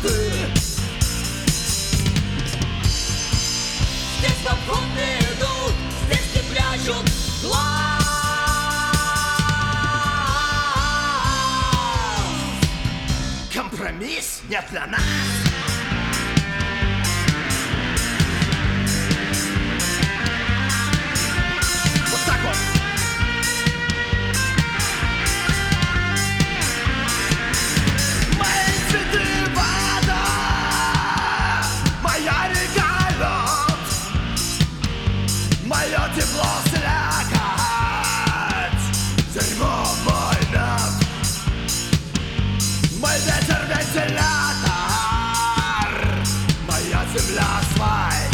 ты. Здесь в обход не идут, здесь не прячут глаз. Компромисс не для нас. Вот так вот. Мои цветы вода, моя река лед, мое тепло слякоть, дерьмо мой мед, мой ветер вентилятор, моя земля асфальт.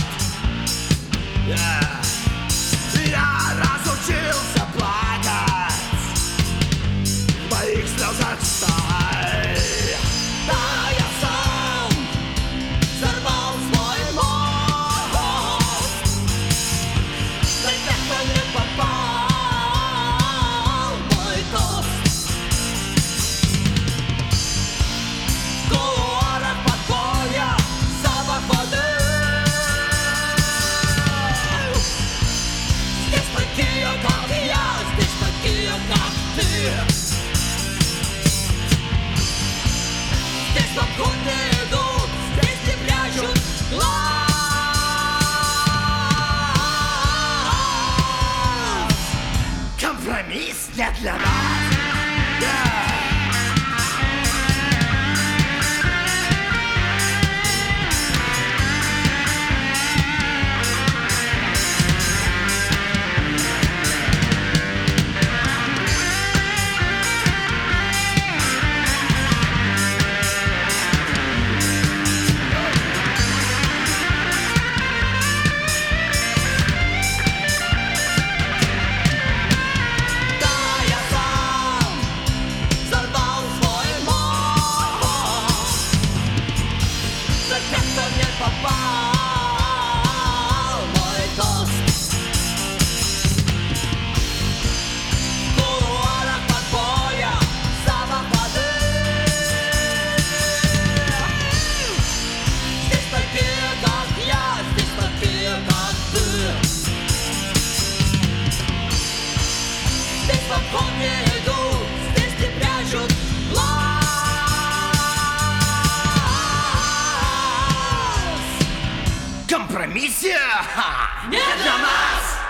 Я разучился плакать, в моих слезах сталь. Да, я сам взорвал свой мозг, но как-то не попал в мой тост. В кулуарах покоя запах воды. Здесь такие, как я, здесь такие, как ты. Здесь в обход не идут, здесь не прячут глаз. Компромисс не для нас. Да, я сам взорвал свой мозг, но как-то не попал в мой тост. В кулуарах покоя запах воды. Здесь такие, как я, здесь такие, как ты. Здесь в обход не идут, здесь не прячут глаз. Компромиссия Не для нас!